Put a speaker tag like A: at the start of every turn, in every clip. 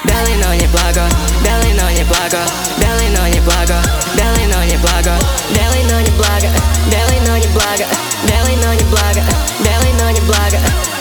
A: белый, но не благо, белый, но не благо, белый, но не благо, белый, но не благо, белый, но не благо, белый, но не благо, белый, но не благо, белый, но не благо.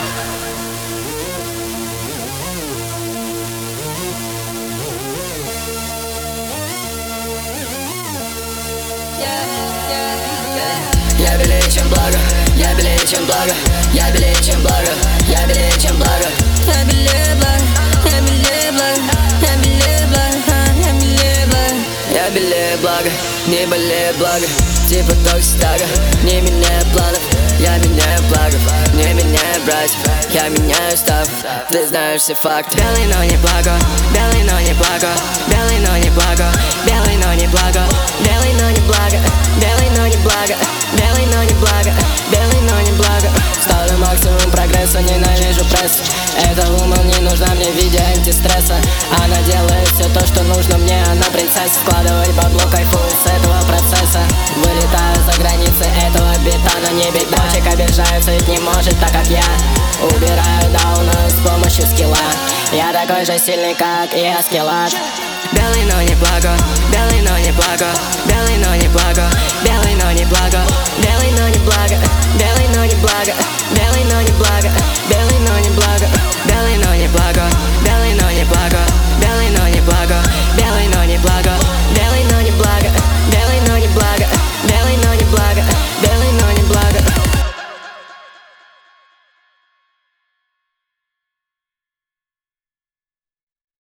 A: Я белее, чем благо, я белее, чем благо, я белее, чем благо, я белее, чем благо.
B: Я белее благо, я белее благо, я белее благо, я белее благо.
A: Я белее благо, не более благо, типа токситага, не меняю планов. Я меняю благо, не меняю братьев, я меняю став. Ты знаешь все факты. Белый, но не благо, белый, но не благо, белый, но не благо, белый, но не благо, белый, но не благо, белый, но не благо, белый, но не благо, белый, но не благо. Ставлю максимум прогресса, ненавижу пресс. Эта woman не нужна мне в виде антистресса. Она делает все то, что нужно мне, она принцесса. Складывать бабло, кайфую с этого процесса. Вылетаю за границы этого бита на небе. Бочек обижается, ведь не может так, как я. Убираю дауна с помощью скилла. Я такой же сильный, как и Аскелад. Белый, но не благо, белый, но не благо, белый, но не благо,